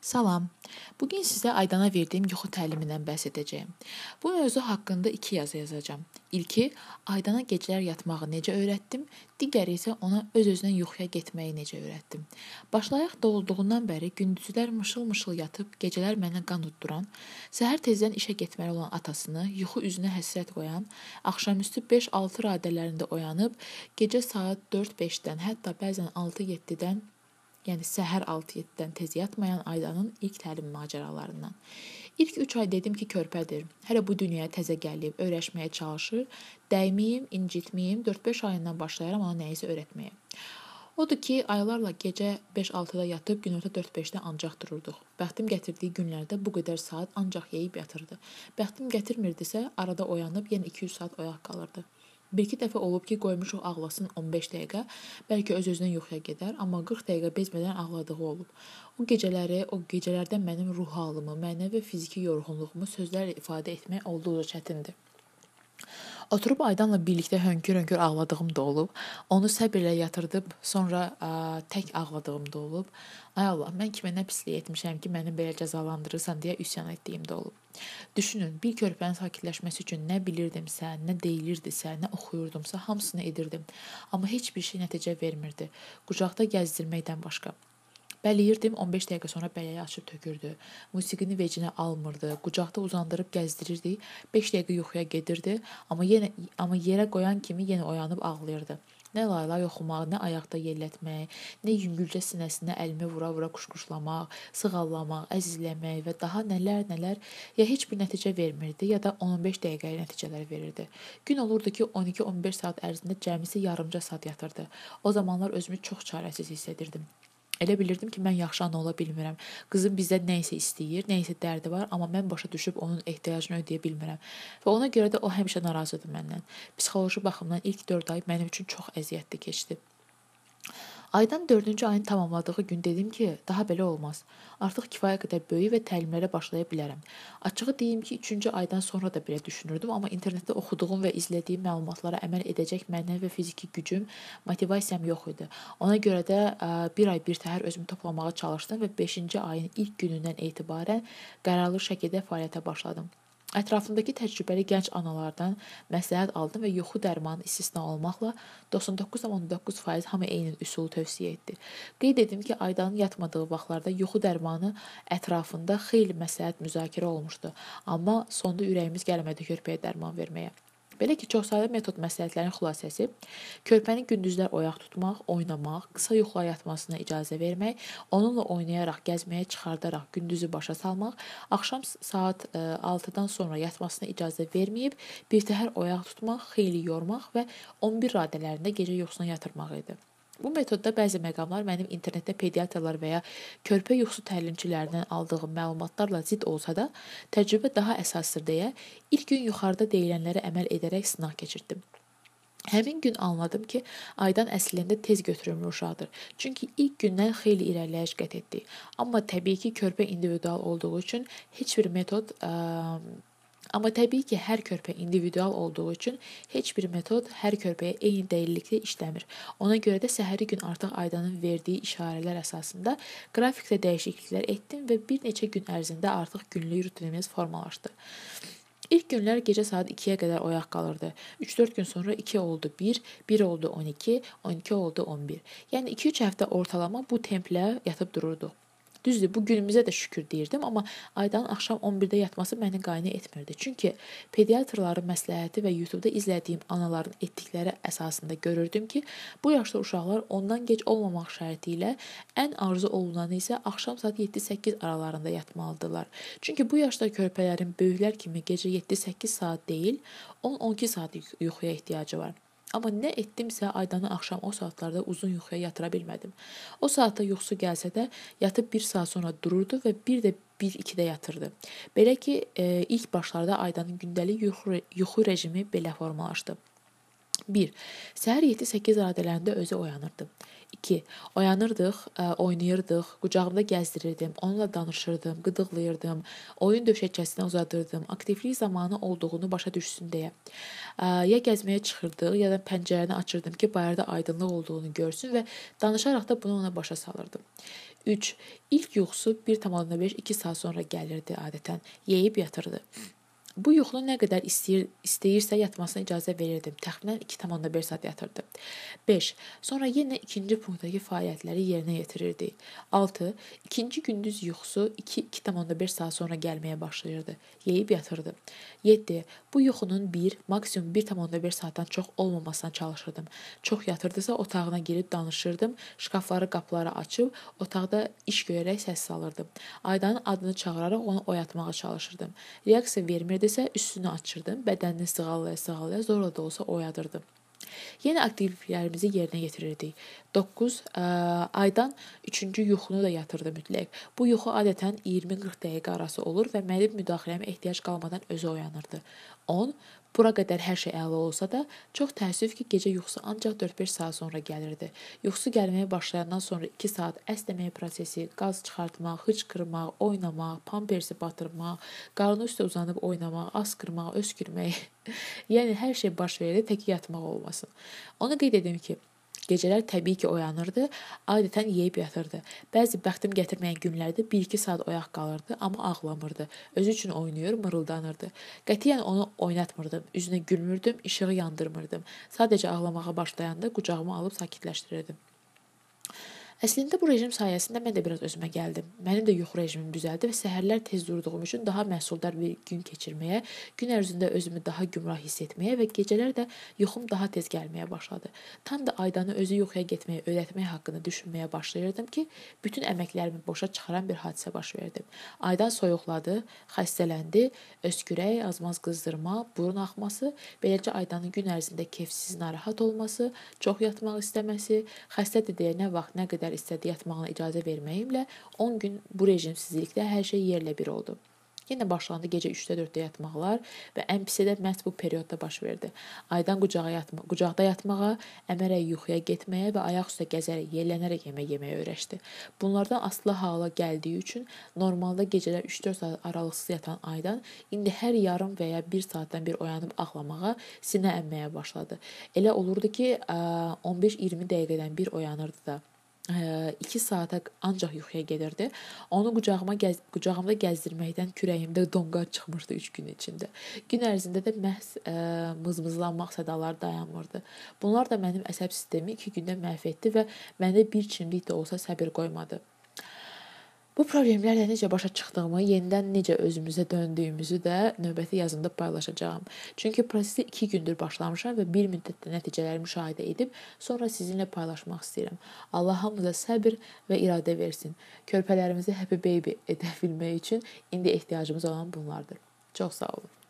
Salam. Bugün sizə Aydana verdiyim yuxu təlimindən bəhs edəcəyim. Bu mövzu haqqında 2 yazı yazacağam. İlki, Aydana gecələr yatmağı necə öyrətdim, digəri isə ona öz-özünə yuxuya getməyi necə öyrətdim. Başlayaq doğulduğundan bəri gündüzlər mışıl-mışıl yatıb, gecələr mənə qan utduran, səhər tezdən işə getməli olan atasını yuxu üzünə həsrət qoyan, axşamüstü 5-6 radələrində oyanıb, gecə saat 4-5-dən, hətta bəzən 6-7-dən yəni səhər 6-7-dən tez yatmayan Aydanın ilk təlim macəralarından. İlk 3 ay dedim ki, körpədir. Hələ bu dünyaya təzə gəlib, öyrəşməyə çalışır. Dəyməyim, incitməyim, 4-5 ayından başlayaram ona nəyisə öyrətməyə. Odur ki, aylarla gecə 5-6-da yatıb, günorta 4-5-də ancaq dururduq. Bəxtim gətirdiyi günlərdə bu qədər saat ancaq yeyib yatırdı. Bəxtim gətirmirdisə, arada oyanıb yenə 200 saat oyaq qalırdı. Bir-iki dəfə olub ki, qoymuşuq ağlasın 15 dəqiqə, bəlkə öz-özünə yuxuya gedər, amma 40 dəqiqə bezmədən ağladığı olub. O gecələrdə mənim ruh halımı, mənəvi və fiziki yorğunluğumu sözlərlə ifadə etmək olduqca çətindir. Oturub Aydanla birlikdə hönkür-hönkür ağladığım da olub. Onu səbirlə yatırdıb, sonra tək ağladığım da olub. Ay Allah, mən kimə nə pislik etmişəm ki, məni belə cəzalandırırsan deyə üsyan etdiyim də olub. Düşünün, bir körpənin sakitləşməsi üçün nə bilirdimsə, nə deyilirdisə, nə oxuyurdumsa, hamısını edirdim. Amma heç bir şey nəticə vermirdi. Qucaqda gəzdirməkdən başqa. Bəliyirdim, 15 dəqiqə sonra bələyi açıb tökürdü. Musiqini vecinə almırdı, qucaqda uzandırıb gəzdirirdi, 5 dəqiqə yuxuya gedirdi, amma yerə qoyan kimi yenə oyanıb ağlayırdı. Nə layla oxumaq, nə ayaqda yellətmək, nə yüngülcə sinəsinə əlimi vura-vura quşquşlamaq, sığallamaq, əzizləmək və daha nələr ya heç bir nəticə vermirdi, ya da 10-15 dəqiqəlik nəticələr verirdi. Gün olurdu ki, 12-15 saat ərzində cəmisi yarımca saat yatırdı. O zamanlar özümü çox çarəsiz hiss edirdim. Elə bilirdim ki, mən yaxşı ana ola bilmirəm. Qızım bizdən nə isə istəyir, nə isə dərdi var, amma mən başa düşüb onun ehtiyacını ödəyə bilmirəm. Və ona görə də o həmişə narazıdır məndən. Psixoloji baxımdan ilk 4 ay mənim üçün çox əziyyətli keçdi. Aydan 4-cü ayını tamamladığı gün dedim ki, daha belə olmaz. Artıq kifayət qədər böyük və təlimlərə başlaya bilərəm. Açığı deyim ki, 3-cü aydan sonra da belə düşünürdüm, amma internetdə oxuduğum və izlədiyim məlumatlara əməl edəcək mənəvi və fiziki gücüm, motivasiyam yox idi. Ona görə də bir ay bir təhər özümü toplamağa çalışdım və 5-ci ayın ilk günündən etibarən qərarlı şəkildə fəaliyyətə başladım. Ətrafımdakı təcrübəli gənc analardan məsləhət aldım və yuxu dərmanı istisna olmaqla 99,9% hamı eyni üsulu tövsiyə etdi. Qeyd edim ki, Aydanın yatmadığı vaxtlarda yuxu dərmanı ətrafında xeyli məsləhət müzakirə olmuşdu, amma sonda ürəyimiz gəlmədi körpəyə dərman verməyə. Belə ki, çoxsaylı metod məsləhətlərin xülasəsi körpəni gündüzlər oyaq tutmaq, oynamaq, qısa yuxuya yatmasına icazə vermək, onunla oynayaraq, gəzməyə çıxardaraq gündüzü başa salmaq, axşam saat 6-dan sonra yatmasına icazə verməyib, birtəhər oyaq tutmaq, xeyli yormaq və 11 radələrində gecə yuxusuna yatırmaq idi. Bu metodda bəzi məqamlar mənim internetdə pediatrlar və ya körpə yuxusu təlimçilərindən aldığım məlumatlarla zidd olsa da, təcrübə daha əsasdır deyə ilk gün yuxarıda deyilənlərə əməl edərək sınaq keçirtdim. Həmin gün anladım ki, Aydan əslində tez götürümlü uşaqdır. Çünki ilk gündən xeyli irəliləyiş qət etdi. Amma təbii ki, körpə individual olduğu üçün hər körpə individual olduğu üçün heç bir metod hər körpəyə eyni dəqiqlikdə işləmir. Ona görə də səhəri gün artıq Aydanın verdiyi işarələr əsasında qrafikdə dəyişikliklər etdim və bir neçə gün ərzində artıq günlük rutinimiz formalaşdı. İlk günlər gecə saat 2-yə qədər oyaq qalırdı. 3-4 gün sonra 2 oldu 1, 1 oldu 12, 12 oldu 11. Yəni 2-3 həftə ortalama bu templə yatıb dururduq. Düzdür, bu günümüzə də şükür deyirdim, amma Aydanın axşam 11-də yatması məni qane etmirdi. Çünki pediatrların məsləhəti və YouTube-da izlədiyim anaların etdikləri əsasında görürdüm ki, bu yaşda uşaqlar ondan gec olmamaq şərti ilə ən arzu olunanı isə axşam saat 7-8 aralarında yatmalıdırlar. Çünki bu yaşda körpələrin böyüklər kimi gecə 7-8 saat deyil, 10-12 saat yuxuya ehtiyacı var. Amma nə etdimsə Aydanı axşam o saatlarda uzun yuxuya yatıra bilmədim. O saatda yuxusu gəlsə də yatıb 1 saat sonra dururdu və bir də 1-2-də yatırdı. Belə ki, ilk başlarda Aydanın gündəlik yuxu rejimi belə formalaşdı. 1. Səhər 7-8 radələrində özü oyanırdı. 2. Oyanırdıq, oynayırdıq, qucağımda gəzdirirdim, onunla danışırdım, qıdıqlayırdım, oyun döşəkçəsinə uzadırdım, aktivlik zamanı olduğunu başa düşsün deyə. Ya gəzməyə çıxırdıq, ya da pəncərəni açırdım ki, bayırda aydınlıq olduğunu görsün və danışaraq da bunu ona başa salırdım. 3. İlk yuxusu 1,5-2 saat sonra gəlirdi adətən. Yeyib yatırdı. Bu yuxunu nə qədər istəyirsə yatmasına icazə verirdim. Təxminən 2,1 saat yatırdı. 5. Sonra yenə ikinci punktdakı fəaliyyətləri yerinə yetirirdi. 6. İkinci gündüz yuxusu 2,1 saat sonra gəlməyə başlayırdı. Yeyib yatırdı. 7. Bu yuxunun maksimum 1,1 saatdan çox olmamasına çalışırdım. Çox yatırdısa otağına girib danışırdım. Şkafları, qapıları açıb otaqda iş görərək səs salırdım. Aydanın adını çağıraraq onu oyatmağa çalışırdım. Reaksiya vermirdisə üstünü açırdım. Bədənini sığallaya-sığallaya zorla da olsa oyadırdım. Yenə aktivliklərimizi yerinə yetirirdik. 9. Aydan 3-cü yuxunu da yatırdı mütləq. Bu yuxu adətən 20-40 dəqiqə arası olur və mənim müdaxiləmə ehtiyac qalmadan özü oyanırdı. 10. Bura qədər hər şey əla olsa da, çox təəssüf ki, gecə yuxusu ancaq 4-5 saat sonra gəlirdi. Yuxusu gəlməyə başlayandan sonra 2 saat əsnəmə prosesi, qaz çıxartmaq, hıçqırmaq, oynamaq, pampersi batırmaq, qarnı üstə uzanıb oynamaq, askırmaq, öskürmək. Yəni hər şey baş verirdi, tək yatmaq olmasın. Onu qeyd edim ki, gecələr təbii ki oyanırdı, adətən yeyib yatırdı. Bəzi bəxtim gətirməyən günlərdə 1-2 saat oyaq qalırdı, amma ağlamırdı. Özü üçün oynayır, mırıldanırdı. Qətiyyən onu oynatmırdım, üzünə gülmürdüm, işığı yandırmırdım. Sadəcə ağlamağa başlayanda qucağıma alıb sakitləşdirirdim. Əslində bu rejim sayəsində mən də biraz özümə gəldim. Mənim də yuxu rejimim düzəldi və səhərlər tez durduğum üçün daha məhsuldar bir gün keçirməyə, gün ərzində özümü daha gümrah hiss etməyə və gecələr də yuxum daha tez gəlməyə başladı. Tam da Aydanı özü yuxuya getməyə öyrətmək haqqında düşünməyə başlayırdım ki, bütün əməklərimi boşa çıxaran bir hadisə baş verdi. Aydan soyuqladı, xəstələndi, öskürək, azmaz qızdırma, burun axması, beləcə Aydanın gün ərzində kefsiz, narahat olması, çox yatmaq istəməsi, xəstədir deyə nə vaxt, nə qədər istədi yatmağına icazə verməyimlə 10 gün bu rejimsizlikdə hər şey yerlə bir oldu. Yenə başlandı gecə 3-də 4-də yatmaqlar və ən pisi də məhz bu periodda baş verdi. Aydan qucaqda yatmağa, əmərək yuxuya getməyə və ayaq üstə gəzərək, yellənərək yemək yeməyə öyrəşdi. Bunlardan asılı hala gəldiyi üçün normalda gecələr 3-4 saat aralıqsız yatan Aydan indi hər yarım və ya 1 saatdan bir oyanıb ağlamağa, sinə əmməyə başladı. Elə olurdu ki, 15-20 dəqiqədən bir oyanırdı da. 2 saata ancaq yuxuya gedirdi. Onu qucağımda gəzdirməkdən kürəyimdə donqar çıxmışdı 3 gün içində. Gün ərzində də məhz mızmızlanmaq sədaları dayanmırdı. Bunlar da mənim əsəb sistemimi 2 gündə məhv etdi və məndə bir çimdik də olsa səbir qoymadı. Bu problemlərlə necə başa çıxdığımı, yenidən necə özümüzə döndüyümüzü də növbəti yazımda paylaşacağam. Çünki prosesi 2 gündür başlamışam və bir müddətdə nəticələri müşahidə edib, sonra sizinlə paylaşmaq istəyirəm. Allah hamımıza səbir və iradə versin. Körpələrimizi happy baby edə bilmək üçün indi ehtiyacımız olan bunlardır. Çox sağ olun.